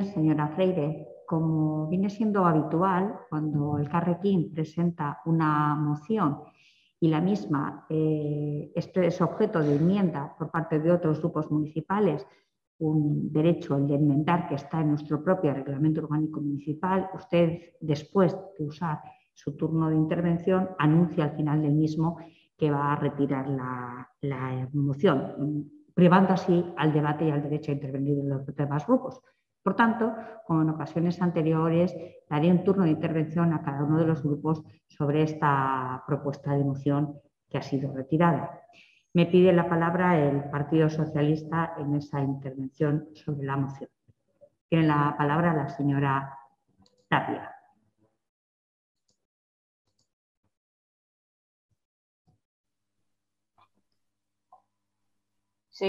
Señora Freire, como viene siendo habitual, cuando el Carrequín presenta una moción y la misma es objeto de enmienda por parte de otros grupos municipales, un derecho, el de enmendar, que está en nuestro propio reglamento orgánico municipal, usted, después de usar su turno de intervención, anuncia al final del mismo que va a retirar la moción, privando así al debate y al derecho a intervenir de los demás grupos. Por tanto, como en ocasiones anteriores, daré un turno de intervención a cada uno de los grupos sobre esta propuesta de moción que ha sido retirada. Me pide la palabra el Partido Socialista en esa intervención sobre la moción. Tiene la palabra la señora Tapia.